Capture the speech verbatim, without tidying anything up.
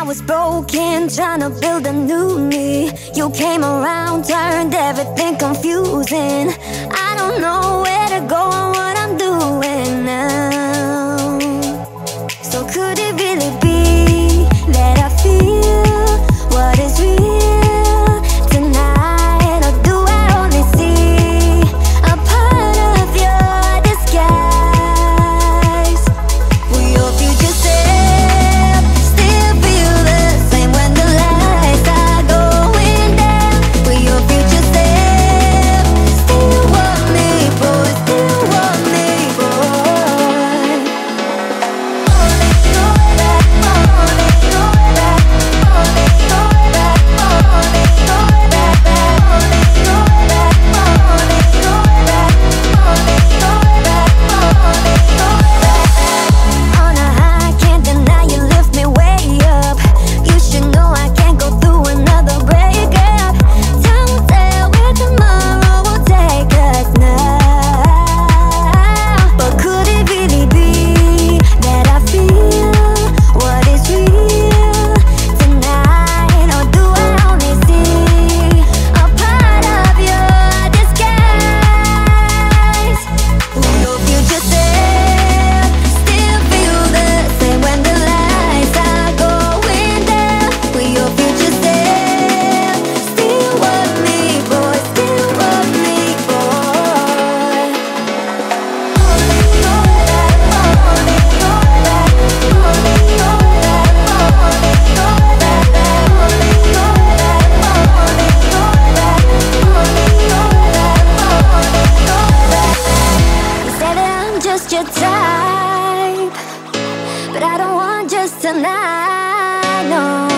I was broken, trying to build a new me. You came around, turned everything confusing. I don't know where to go or what I'm doing now. So could it really be that I feel what is real tonight? Or do I only see a part of your disguise? Will your future self still feel the same when the lights are going down? Will your future self still want me, boy? Still want me, boy? Morning, go back, morning, go back, morning, go back, morning, go back, morning, go back, morning, go back, morning, go back, morning, go back. On a high, can't deny you lift me way up. You should know I can't go through another breakup. Don't tell where tomorrow will take us now. But could it really be that I feel what is real tonight? Or do I only see a part of your disguise? Will your future self still feel the same when the lights are going down? Will your future self still want me, boy? Still want me, boy? Morning, go back, morning, go back, morning, go back, morning, go back, morning, go back, morning, go back, morning, go back, morning, go back. You say that I'm just your type, but I don't want just tonight, no.